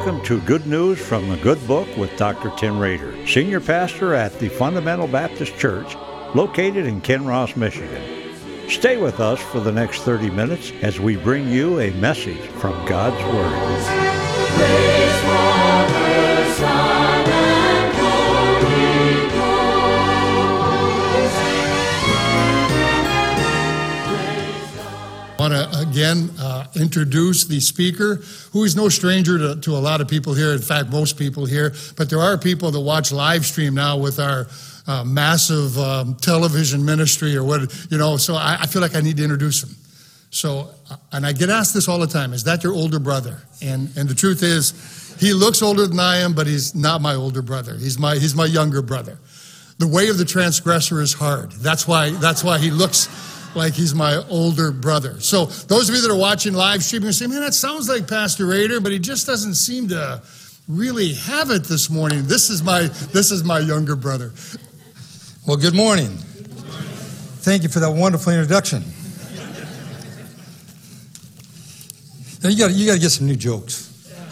Welcome to Good News from the Good Book with Dr. Tim Rader, Senior Pastor at the Fundamental Baptist Church, located in Kinross, Michigan. Stay with us for the next 30 minutes as we bring you a message from God's Word. Praise Father, Son, and Holy Ghost. I want to again introduce the speaker, who is no stranger to a lot of people here, in fact, most people here, but there are people that watch live stream now with our massive television ministry or what, so I feel like I need to introduce him. So, and I get asked this all the time, is that your older brother? And the truth is, he looks older than I am, but he's not my older brother. He's my younger brother. The way of the transgressor is hard. That's why he looks like he's my older brother. So those of you that are watching live streaming say, man, that sounds like Pastor Rader, but he just doesn't seem to really have it this morning. This is my younger brother. Well, good morning. Thank you for that wonderful introduction. Now, you got to get some new jokes.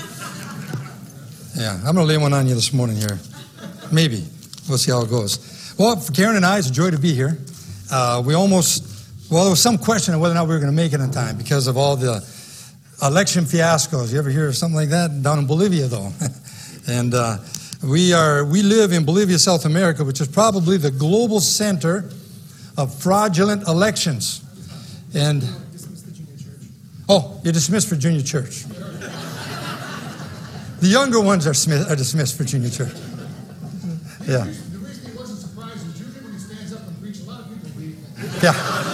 Yeah, I'm going to lay one on you this morning here. Maybe. We'll see how it goes. Well, for Karen and I, it's a joy to be here. There was some question of whether or not we were going to make it in time because of all the election fiascos. You ever hear of something like that? Down in Bolivia, though. And we live in Bolivia, South America, which is probably the global center of fraudulent elections. And you're dismissed for junior church. The younger ones are dismissed for junior church. Yeah. The reason he wasn't surprised is usually when he stands up and preaches, a lot of people leave. Yeah.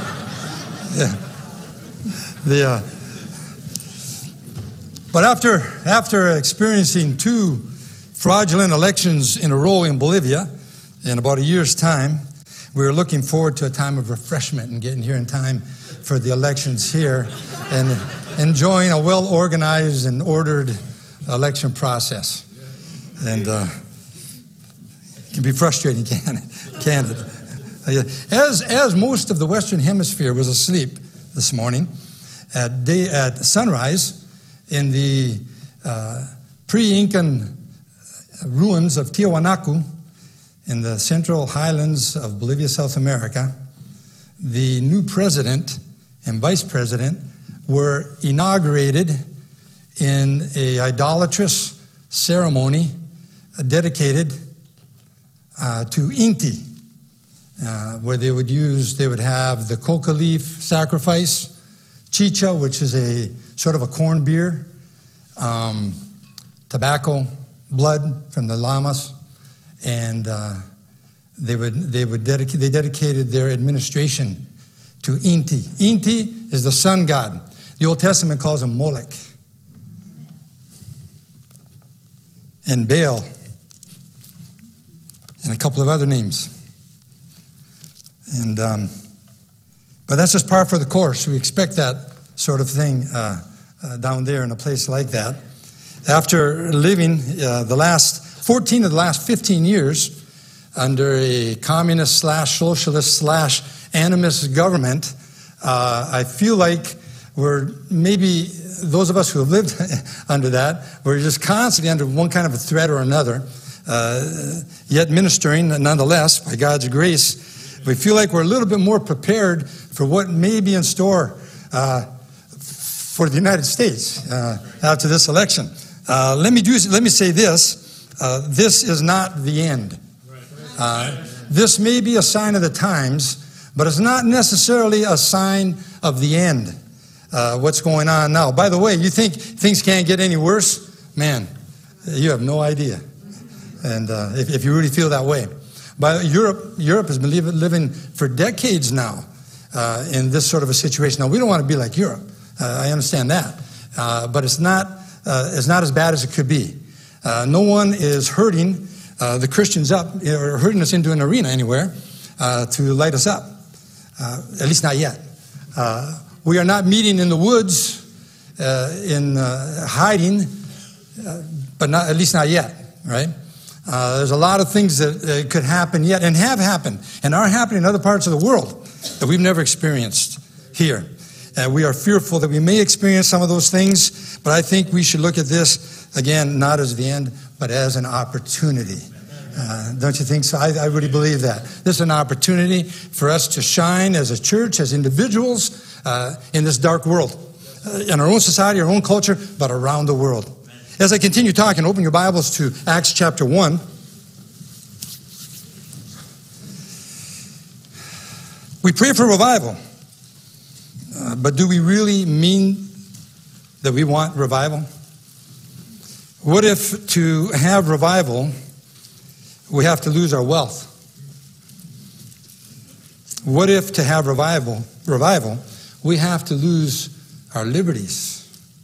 But after experiencing 2 fraudulent elections in a row in Bolivia in about a year's time, we were looking forward to a time of refreshment and getting here in time for the elections here and enjoying a well-organized and ordered election process. And it can be frustrating, can't it? As most of the Western Hemisphere was asleep this morning at sunrise in the pre-Incan ruins of Tiwanaku in the central highlands of Bolivia, South America, the new president and vice president were inaugurated in an idolatrous ceremony dedicated to Inti. Where they would have the coca leaf sacrifice, chicha, which is a sort of a corn beer, tobacco, blood from the llamas, and they dedicated their administration to Inti. Inti is the sun god. The Old Testament calls him Molech, and Baal, and a couple of other names. And but that's just par for the course. We expect that sort of thing down there in a place like that. After living the last 14 of the last 15 years under a communist/socialist/animist government, I feel like we're maybe those of us who have lived under that, we're just constantly under one kind of a threat or another, yet ministering nonetheless by God's grace. We feel like we're a little bit more prepared for what may be in store for the United States after this election. Let me say this. This is not the end. This may be a sign of the times, but it's not necessarily a sign of the end, what's going on now. By the way, you think things can't get any worse? Man, you have no idea. And if you really feel that way. But Europe has been living for decades now in this sort of a situation. Now, we don't want to be like Europe. I understand that. But it's not as bad as it could be. No one is hurting the Christians up or hurting us into an arena anywhere to light us up. At least not yet. We are not meeting in the woods in hiding, but at least not yet, right? There's a lot of things that could happen yet and have happened and are happening in other parts of the world that we've never experienced here. We are fearful that we may experience some of those things, but I think we should look at this again, not as the end, but as an opportunity. Don't you think so? I really believe that. This is an opportunity for us to shine as a church, as individuals, in this dark world. In our own society, our own culture, but around the world. As I continue talking, open your Bibles to Acts chapter 1. We pray for revival, but do we really mean that we want revival? What if to have revival, we have to lose our wealth? What if to have revival, we have to lose our liberties?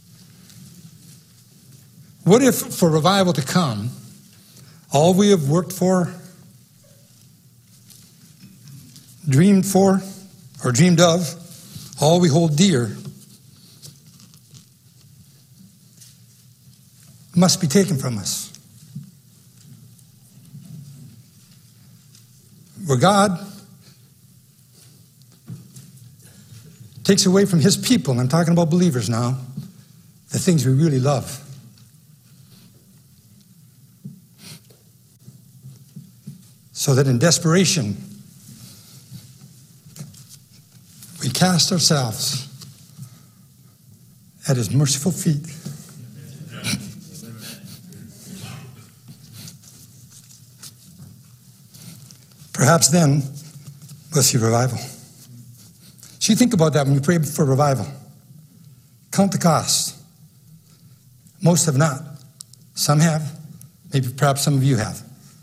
What if for revival to come, all we have worked for, dreamed for, or dreamed of, all we hold dear, must be taken from us? Where God takes away from his people, and I'm talking about believers now, the things we really love. So that in desperation, we cast ourselves at his merciful feet. Perhaps then we'll see revival. So you think about that when you pray for revival. Count the cost. Most have not. Some have. Maybe perhaps some of you have.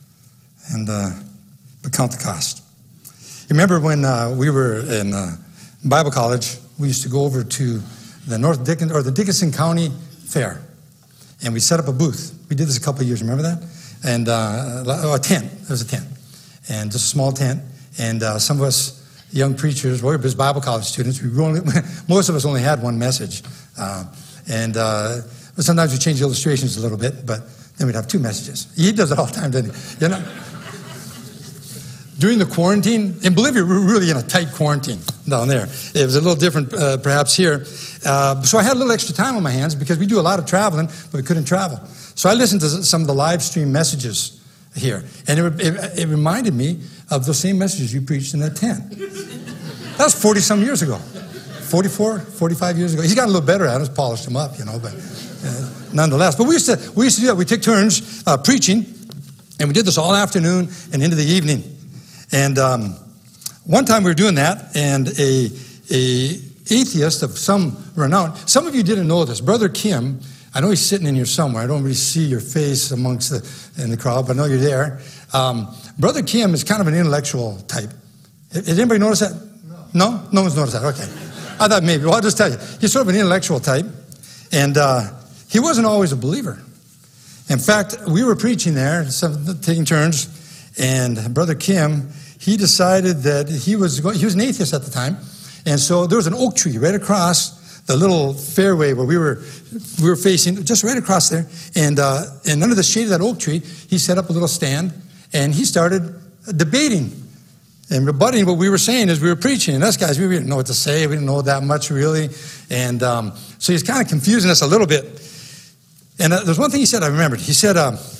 But count the cost. You remember when we were in Bible college, we used to go over to the Dickinson County Fair, and we set up a booth. We did this a couple of years. Remember that? And a tent. It was a tent, and just a small tent. And some of us young preachers, we were just Bible college students. Most of us only had one message, but sometimes we change the illustrations a little bit. But then we'd have two messages. He does it all the time, doesn't he? You know. During the quarantine, in Bolivia, we were really in a tight quarantine down there. It was a little different, perhaps, here. So I had a little extra time on my hands because we do a lot of traveling, but we couldn't travel. So I listened to some of the live stream messages here, and it reminded me of those same messages you preached in that tent. That was 40-some years ago. 44, 45 years ago. He's gotten a little better at it, polished him up, but nonetheless. But we used to do that. We took turns preaching, and we did this all afternoon and into the evening. And one time we were doing that, and a atheist of some renown. Some of you didn't know this. Brother Kim, I know he's sitting in here somewhere. I don't really see your face in the crowd, but I know you're there. Brother Kim is kind of an intellectual type. Did anybody notice that? No? No one's noticed that. Okay. I thought maybe. Well, I'll just tell you. He's sort of an intellectual type, and he wasn't always a believer. In fact, we were preaching there, taking turns, and Brother Kim, he decided that he was an atheist at the time, and so there was an oak tree right across the little fairway where we were facing, just right across there, and under the shade of that oak tree, he set up a little stand, and he started debating and rebutting what we were saying as we were preaching. And us guys, we didn't know what to say. We didn't know that much really, and so he's kind of confusing us a little bit. And there's one thing he said I remembered. He said,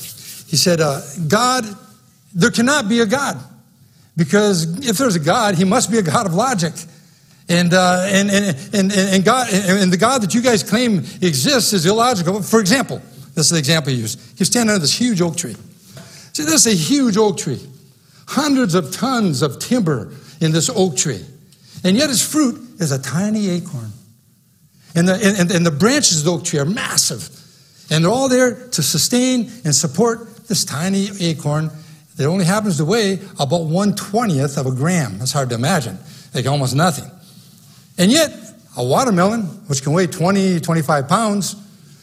God. There cannot be a God, because if there's a God, he must be a God of logic, and God, and the God that you guys claim exists is illogical. For example, this is the example he used. He was standing under this huge oak tree. See, this is a huge oak tree, hundreds of tons of timber in this oak tree, and yet its fruit is a tiny acorn, and the branches of the oak tree are massive, and they're all there to sustain and support this tiny acorn. It only happens to weigh about 1/20th of a gram. That's hard to imagine. Like almost nothing. And yet, a watermelon, which can weigh 20, 25 pounds,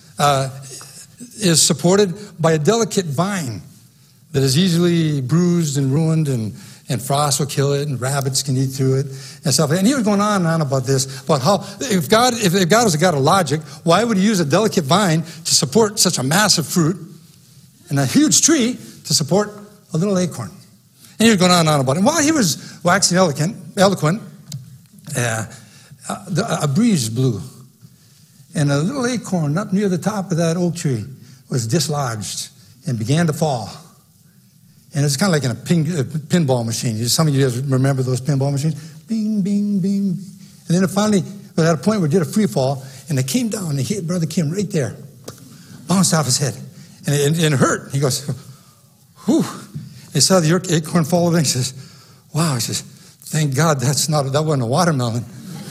is supported by a delicate vine that is easily bruised and ruined, and frost will kill it, and rabbits can eat through it, and stuff. And he was going on and on about this, about how if God was a God of logic, why would he use a delicate vine to support such a massive fruit and a huge tree to support a little acorn? And he was going on and on about it. And while he was waxing eloquent, a breeze blew. And a little acorn up near the top of that oak tree was dislodged and began to fall. And it's kind of like in a pinball machine. Some of you guys remember those pinball machines? Bing, bing, bing. And then it finally was at a point where it did a free fall, and it came down and hit Brother Kim right there. Bounced off his head. And it hurt. He goes, whew. He saw the acorn fall over and he says, wow. He says, thank God that wasn't a watermelon.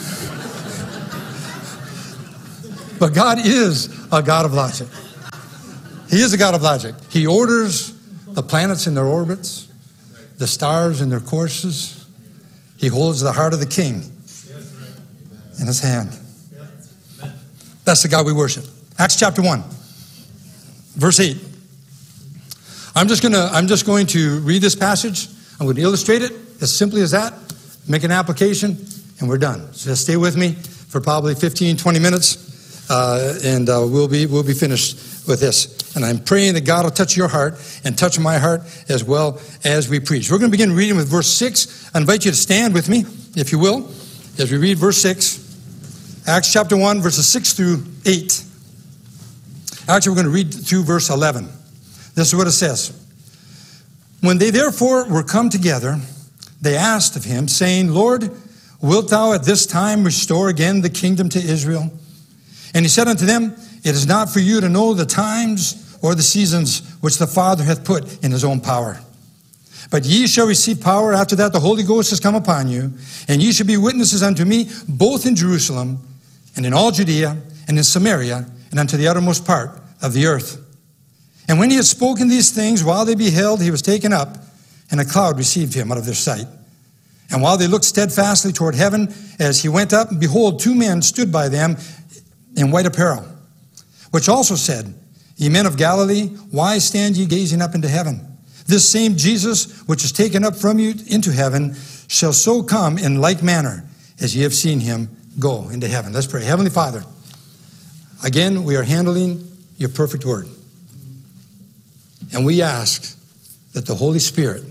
But God is a God of logic. He is a God of logic. He orders the planets in their orbits, the stars in their courses. He holds the heart of the king in his hand. That's the God we worship. Acts chapter 1, verse 8. I'm just going to read this passage. I'm going to illustrate it as simply as that, make an application, and we're done. So just stay with me for probably 15, 20 minutes. And we'll be finished with this. And I'm praying that God will touch your heart and touch my heart as well as we preach. We're going to begin reading with verse 6. I invite you to stand with me, if you will, as we read verse 6. Acts chapter 1, verses 6 through 8. Actually, we're going to read through verse 11. This is what it says. When they therefore were come together, they asked of him, saying, Lord, wilt thou at this time restore again the kingdom to Israel? And he said unto them, it is not for you to know the times or the seasons which the Father hath put in his own power. But ye shall receive power after that the Holy Ghost has come upon you, and ye shall be witnesses unto me both in Jerusalem and in all Judea and in Samaria and unto the uttermost part of the earth. And when he had spoken these things, while they beheld, he was taken up, and a cloud received him out of their sight. And while they looked steadfastly toward heaven as he went up, behold, two men stood by them in white apparel, which also said, Ye men of Galilee, why stand ye gazing up into heaven? This same Jesus, which is taken up from you into heaven, shall so come in like manner as ye have seen him go into heaven. Let's pray. Heavenly Father, again, we are handling your perfect word. And we ask that the Holy Spirit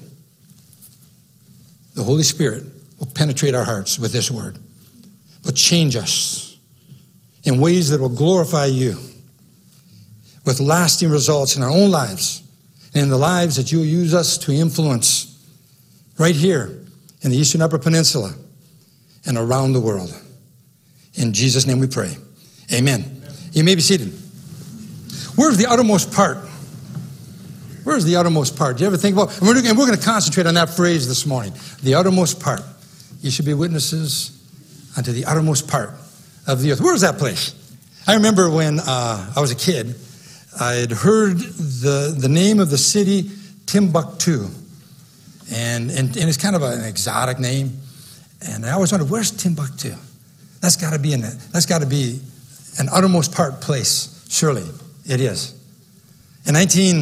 will penetrate our hearts with this word, will change us in ways that will glorify you with lasting results in our own lives and in the lives that you will use us to influence right here in the Eastern Upper Peninsula and around the world. In Jesus' name we pray. Amen. You may be seated. Where's the uttermost part? Where's the uttermost part? Do you ever think about, and we're going to concentrate on that phrase this morning, the uttermost part. You should be witnesses unto the uttermost part of the earth. Where is that place? I remember when I was a kid, I had heard the name of the city Timbuktu, and it's kind of an exotic name. And I always wondered, where's Timbuktu? That's got to be an uttermost part place. Surely it is. In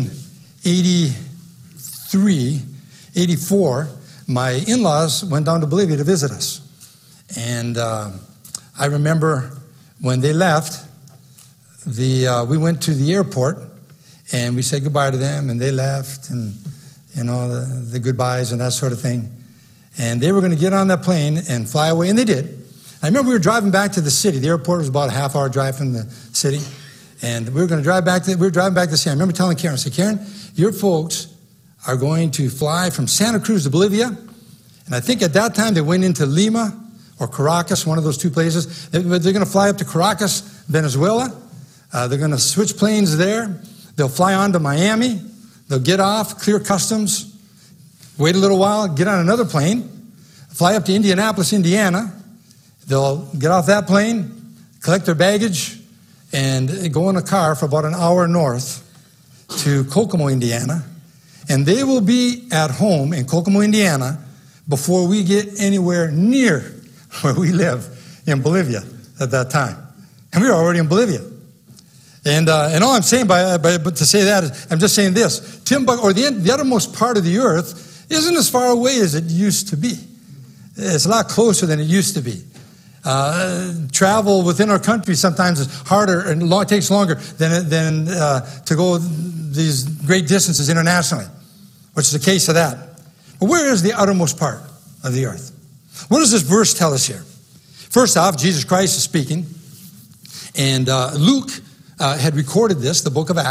1983, 84, my in-laws went down to Bolivia to visit us, and I remember when they left, we went to the airport and we said goodbye to them, and they left, and the goodbyes and that sort of thing. And they were going to get on that plane and fly away, and they did. I remember we were driving back to the city. The airport was about a half-hour drive from the city, and we were driving back to the city. I remember telling Karen, I said, Karen, your folks are going to fly from Santa Cruz to Bolivia, and I think at that time they went into Lima or Caracas, one of those two places. They're going to fly up to Caracas, Venezuela. They're going to switch planes there. They'll fly on to Miami. They'll get off, clear customs, wait a little while, get on another plane, fly up to Indianapolis, Indiana. They'll get off that plane, collect their baggage, and go in a car for about an hour north to Kokomo, Indiana. And they will be at home in Kokomo, Indiana before we get anywhere near where we live in Bolivia at that time. And we were already in Bolivia. And all I'm saying but to say that is, I'm just saying this. Timbuktu, or the uttermost part of the earth, isn't as far away as it used to be. It's a lot closer than it used to be. Travel within our country sometimes is harder and takes longer than to go these great distances internationally, which is the case of that. But where is the uttermost part of the earth? What does this verse tell us here? First off, Jesus Christ is speaking, and Luke had recorded this, the book of Acts,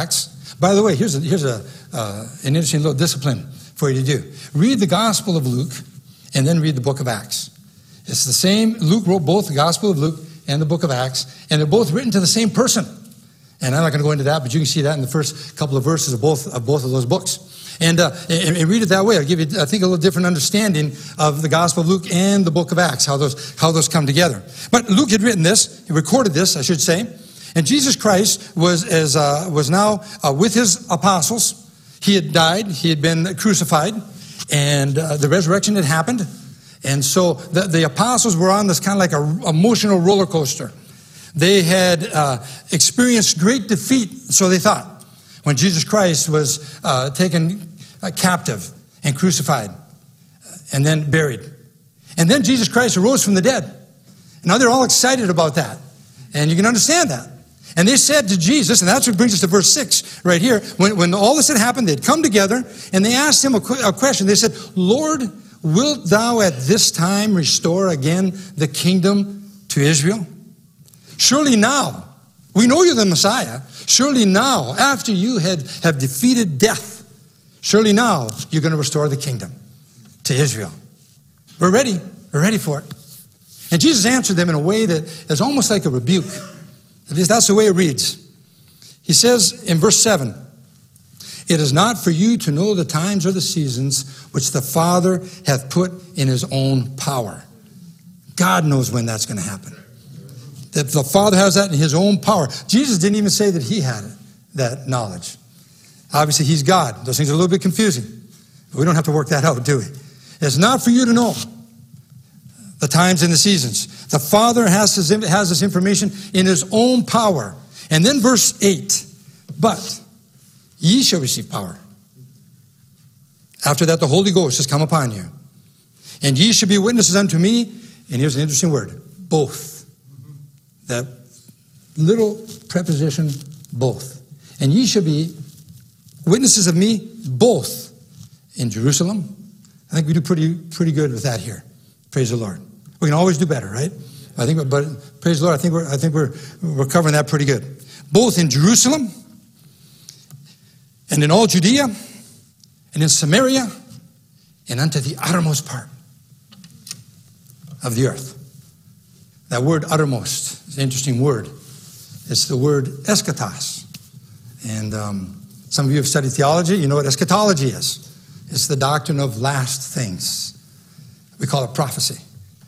By the way, here's an interesting little discipline for you to do. Read the Gospel of Luke and then read the book of Acts. It's the same. Luke wrote both the Gospel of Luke and the book of Acts, and they're both written to the same person. And I'm not going to go into that, but you can see that in the first couple of verses of both of those books. And read it that way. I'll give you, I think, a little different understanding of the Gospel of Luke and the book of Acts, how those come together. But Luke had written this, he recorded this, I should say. And Jesus Christ was now with his apostles. He had died, he had been crucified, and the resurrection had happened. And so the apostles were on this kind of like an emotional roller coaster. They had experienced great defeat, so they thought, when Jesus Christ was taken captive and crucified and then buried. And then Jesus Christ arose from the dead. Now they're all excited about that. And you can understand that. And they said to Jesus, and that's what brings us to verse 6 right here. When all this had happened, they'd come together and they asked him a question. They said, Lord, wilt thou at this time restore again the kingdom to Israel? Surely now, we know you're the Messiah. Surely now, after you have defeated death, surely now you're going to restore the kingdom to Israel. We're ready. We're ready for it. And Jesus answered them in a way that is almost like a rebuke. At least that's the way it reads. He says in verse 7, it is not for you to know the times or the seasons which the Father hath put in his own power. God knows when that's going to happen. That the Father has that in his own power. Jesus didn't even say that he had it, that knowledge. Obviously, he's God. Those things are a little bit confusing. But we don't have to work that out, do we? It's not for you to know the times and the seasons. The Father has this information in his own power. And then verse 8, but ye shall receive power. After that, the Holy Ghost has come upon you. And ye shall be witnesses unto me. And here's an interesting word, both. That little preposition, both. And ye shall be witnesses of me, both in Jerusalem. I think we do pretty good with that here. Praise the Lord. We can always do better, right? I think, but praise the Lord. I think we're covering that pretty good. Both in Jerusalem and in all Judea and in Samaria and unto the uttermost part of the earth. That word uttermost is an interesting word. It's the word eschatos. And some of you have studied theology. You know what eschatology is. It's the doctrine of last things. We call it prophecy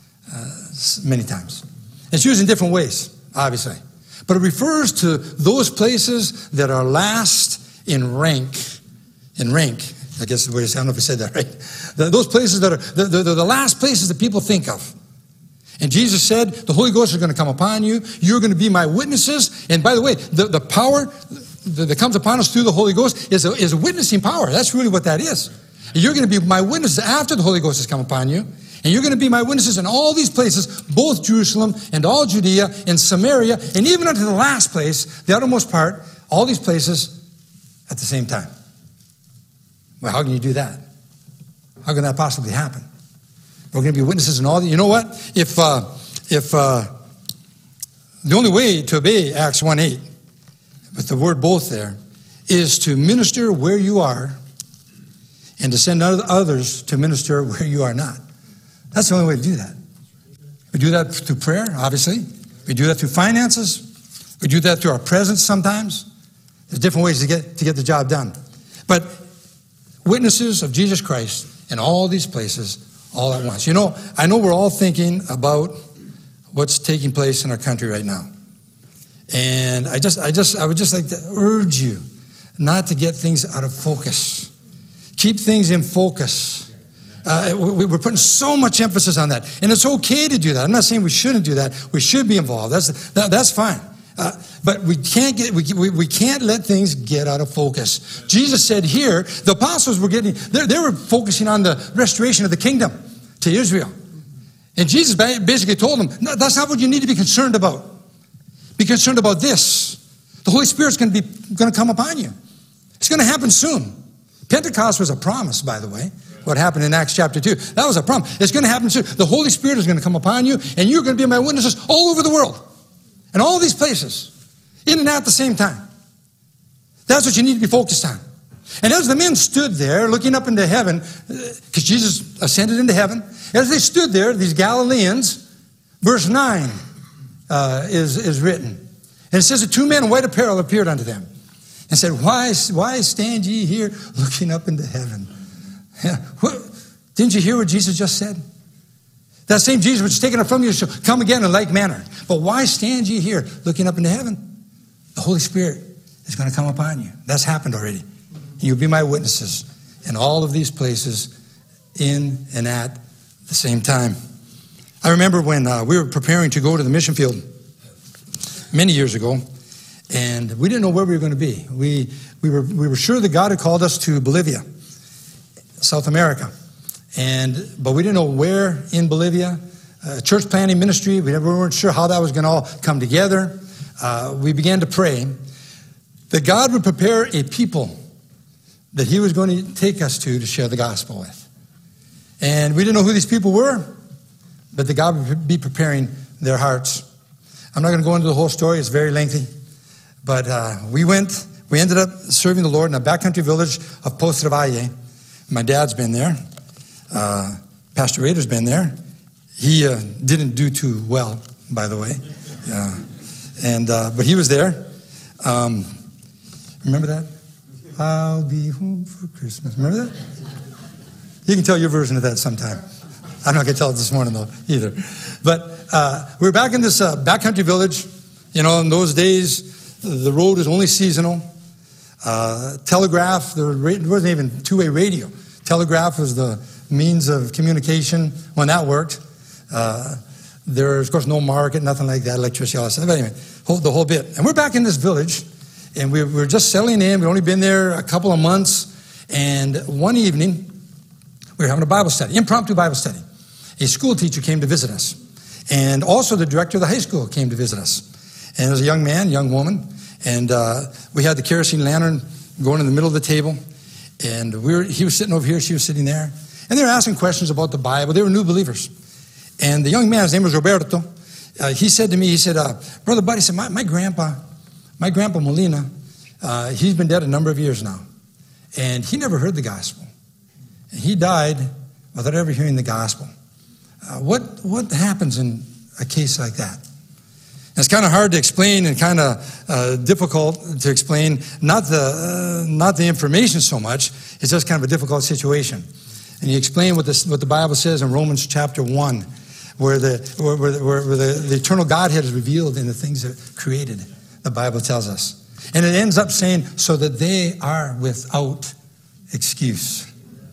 many times. It's used in different ways, obviously. But it refers to those places that are last in rank. In rank, I guess the way I don't know if I said that right. Those places that are the last places that people think of. And Jesus said, the Holy Ghost is going to come upon you. You're going to be my witnesses. And by the way, the power that comes upon us through the Holy Ghost is a witnessing power. That's really what that is. You're going to be my witnesses after the Holy Ghost has come upon you. And you're going to be my witnesses in all these places, both Jerusalem and all Judea and Samaria, and even unto the last place, the uttermost part, all these places at the same time. Well, how can you do that? How can that possibly happen? We're going to be witnesses in all the... You know what? If the only way to obey Acts 1:8, with the word both there, is to minister where you are and to send others to minister where you are not. That's the only way to do that. We do that through prayer, obviously. We do that through finances. We do that through our presence sometimes. There's different ways to get the job done. But witnesses of Jesus Christ in all these places all at once. You know, I know we're all thinking about what's taking place in our country right now. And I would just like to urge you not to get things out of focus. Keep things in focus. We're putting so much emphasis on that. And it's okay to do that. I'm not saying we shouldn't do that. We should be involved. That's fine. But we can't let things get out of focus. Jesus said here, the apostles they were focusing on the restoration of the kingdom to Israel. And Jesus basically told them, no, that's not what you need to be concerned about. Be concerned about this. The Holy Spirit's going to come upon you. It's going to happen soon. Pentecost was a promise, by the way. What happened in Acts chapter 2. That was a promise. It's going to happen soon. The Holy Spirit is going to come upon you, and you're going to be my witnesses all over the world. In all these places. In and out at the same time. That's what you need to be focused on. And as the men stood there looking up into heaven, because Jesus ascended into heaven, as they stood there, these Galileans, verse 9 is written. And it says that 2 men in white apparel appeared unto them and said, Why stand ye here looking up into heaven? Yeah. Didn't you hear what Jesus just said? That same Jesus which is taken up from you shall come again in like manner. But why stand ye here looking up into heaven? The Holy Spirit is going to come upon you. That's happened already. You'll be my witnesses in all of these places in and at the same time. I remember when we were preparing to go to the mission field many years ago, and we didn't know where we were going to be. We were sure that God had called us to Bolivia, South America, but we didn't know where in Bolivia. Church planting ministry, we weren't sure how that was going to all come together. We began to pray that God would prepare a people that he was going to take us to share the gospel with. And we didn't know who these people were, but that God would be preparing their hearts. I'm not going to go into the whole story. It's very lengthy. But we ended up serving the Lord in a backcountry village of Pozo de Valle. My dad's been there. Pastor Rader's been there. He didn't do too well, by the way. But he was there. Remember that? I'll be home for Christmas. Remember that? You can tell your version of that sometime. I'm not going to tell it this morning, though, either. But we were back in this backcountry village. You know, in those days, the road was only seasonal. Telegraph, there wasn't even two-way radio. Telegraph was the means of communication when that worked. There was, of course, no market, nothing like that, electricity, all that stuff. But anyway, the whole bit. And we're back in this village, and we were just settling in. We'd only been there a couple of months. And one evening, we were having a Bible study, impromptu Bible study. A school teacher came to visit us. And also the director of the high school came to visit us. And there was a young man, young woman. And we had the kerosene lantern going in the middle of the table. And he was sitting over here, she was sitting there. And they were asking questions about the Bible. They were new believers. And the young man, his name was Roberto, he said to me, Brother Buddy, he said, my grandpa Molina, he's been dead a number of years now. And he never heard the gospel. And he died without ever hearing the gospel. What happens in a case like that? And it's kind of hard to explain and kind of difficult to explain. Not the information so much. It's just kind of a difficult situation. And he explained what the Bible says in Romans chapter 1, where the eternal Godhead is revealed in the things that created. The Bible tells us, and it ends up saying, so that they are without excuse.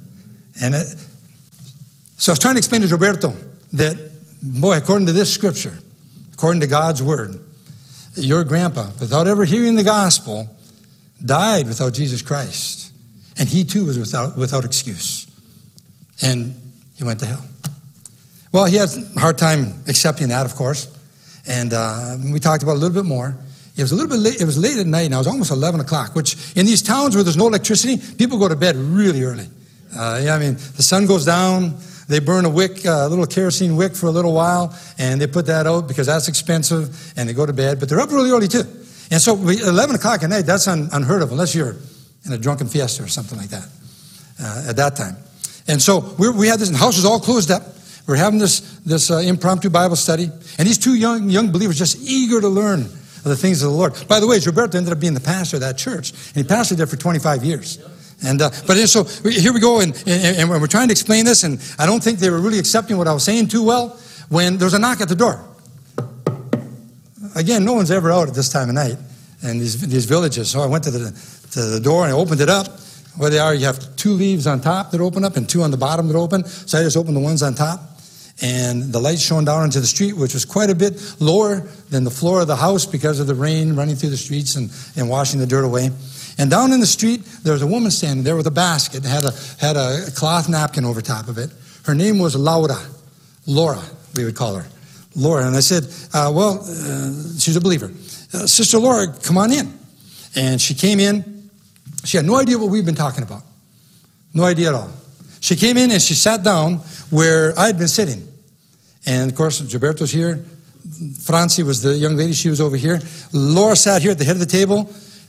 So I was trying to explain to Roberto that, boy, according to this scripture, according to God's word, your grandpa, without ever hearing the gospel, died without Jesus Christ. And he too was without excuse. And he went to hell. Well, he had a hard time accepting that, of course. And we talked about it a little bit more. It was a little bit late. It was late at night, and it was almost 11 o'clock, which in these towns where there's no electricity, people go to bed really early. The sun goes down. They burn a wick, a little kerosene wick for a little while, and they put that out because that's expensive, and they go to bed. But they're up really early, too. And so 11 o'clock at night, that's unheard of, unless you're in a drunken fiesta or something like that at that time. And so we had this, and the house was all closed up. We're having this impromptu Bible study, and these two young believers just eager to learn of the things of the Lord. By the way, Roberto ended up being the pastor of that church, and he pastored there for 25 years. And so here we go, and we're trying to explain this, and I don't think they were really accepting what I was saying too well when there was a knock at the door. Again, no one's ever out at this time of night in these villages, so I went to the door and I opened it up. Where they are, you have 2 leaves on top that open up and 2 on the bottom that open. So I just opened the ones on top. And the light shone down into the street, which was quite a bit lower than the floor of the house because of the rain running through the streets and washing the dirt away. And down in the street, there was a woman standing there with a basket and had a cloth napkin over top of it. Her name was Laura, we would call her. Laura. And I said, she's a believer. Sister Laura, come on in. And she came in. She had no idea what we've been talking about. No idea at all. She came in and she sat down where I had been sitting. And, of course, Gilberto's here. Francie was the young lady. She was over here. Laura sat here at the head of the table.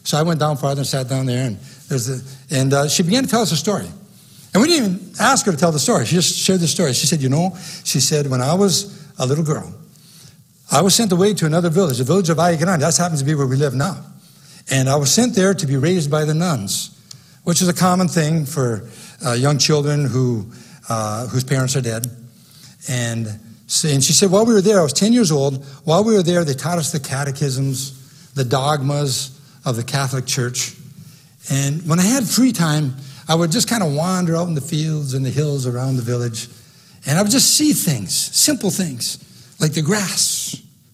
So I went down farther and sat down there, and she began to tell us a story. And we didn't even ask her to tell the story. She just shared the story. She said, she said, when I was a little girl, I was sent away to another village, the village of Valle Grande. That happens to be where we live now. And I was sent there to be raised by the nuns, which is a common thing for young children whose parents are dead. And she said, while we were there, I was 10 years old. While we were there, they taught us the catechisms, the dogmas of the Catholic Church. And when I had free time, I would just kind of wander out in the fields and the hills around the village. And I would just see things, simple things, like the grass,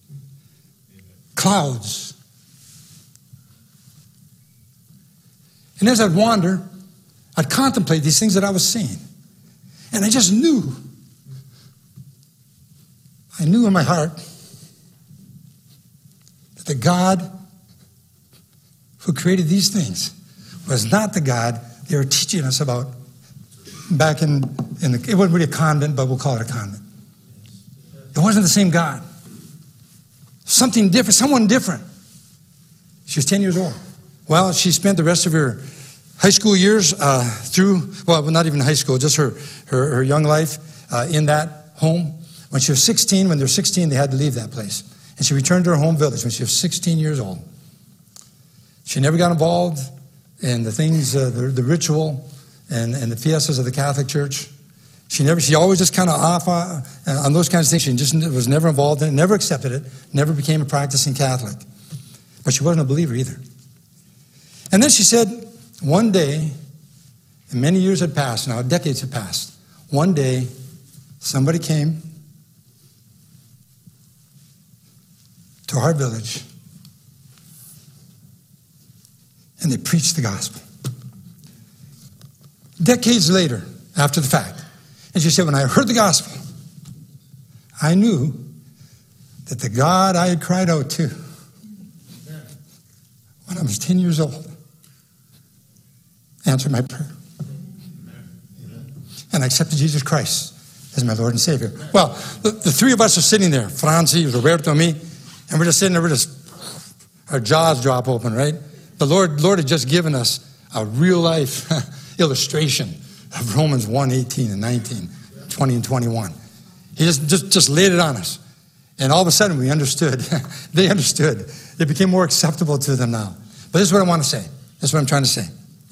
clouds. And as I'd wander, I'd contemplate these things that I was seeing. And I just knew. I knew in my heart that the God who created these things was not the God they were teaching us about back it wasn't really a convent, but we'll call it a convent. It wasn't the same God. Something different, someone different. She was 10 years old. Well, she spent the rest of her high school years not even high school, just her young life in that home. When she was 16, when they were 16, they had to leave that place. And she returned to her home village when she was 16 years old. She never got involved in the things, the ritual and the fiestas of the Catholic Church. She always just kind of off on those kinds of things. She just was never involved in it, never accepted it, never became a practicing Catholic. But she wasn't a believer either. And then she said, one day, and many years had passed now, decades had passed, one day somebody came to our village and they preached the gospel. Decades later, after the fact. And she said, when I heard the gospel, I knew that the God I had cried out to when I was 10 years old answered my prayer. And I accepted Jesus Christ as my Lord and Savior. Well, the three of us are sitting there, Francie, Roberto, and me, and we're just sitting there, our jaws drop open, right? The Lord had just given us a real life illustration of Romans 1, 18 and 19, 20 and 21. He just laid it on us. And all of a sudden we understood. They understood. It became more acceptable to them now. But this is what I want to say. This is what I'm trying to say.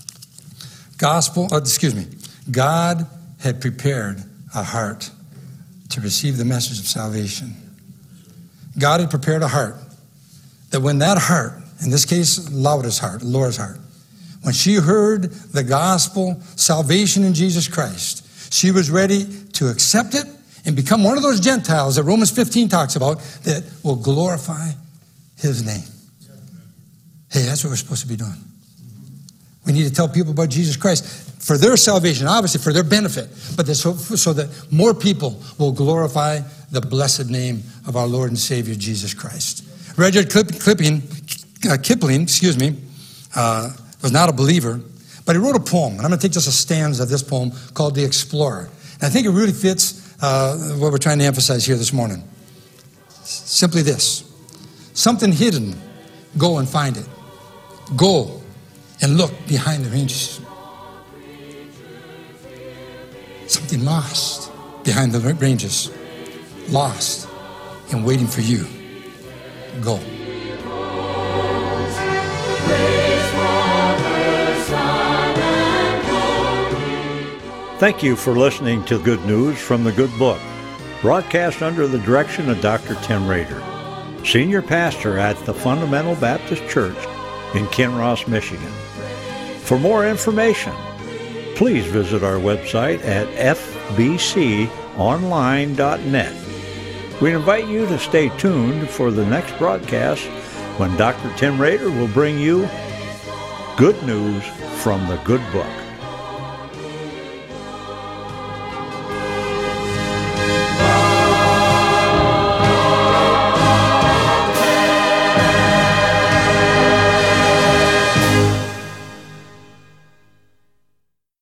God had prepared a heart to receive the message of salvation. God had prepared a heart that when that heart, in this case, Laura's heart, when she heard the gospel, salvation in Jesus Christ, she was ready to accept it and become one of those Gentiles that Romans 15 talks about that will glorify his name. Hey, that's what we're supposed to be doing. We need to tell people about Jesus Christ for their salvation, obviously for their benefit, but so that more people will glorify the blessed name of our Lord and Savior, Jesus Christ. Rudyard Kipling, was not a believer, but he wrote a poem, and I'm going to take just a stanza of this poem called The Explorer. And I think it really fits what we're trying to emphasize here this morning. Simply this: something hidden, go and find it. Go and look behind the ranges. Something lost behind the ranges, lost and waiting for you. Go. Thank you for listening to Good News from the Good Book, broadcast under the direction of Dr. Tim Rader, Senior Pastor at the Fundamental Baptist Church in Kinross, Michigan. For more information, please visit our website at fbconline.net. We invite you to stay tuned for the next broadcast when Dr. Tim Rader will bring you Good News from the Good Book.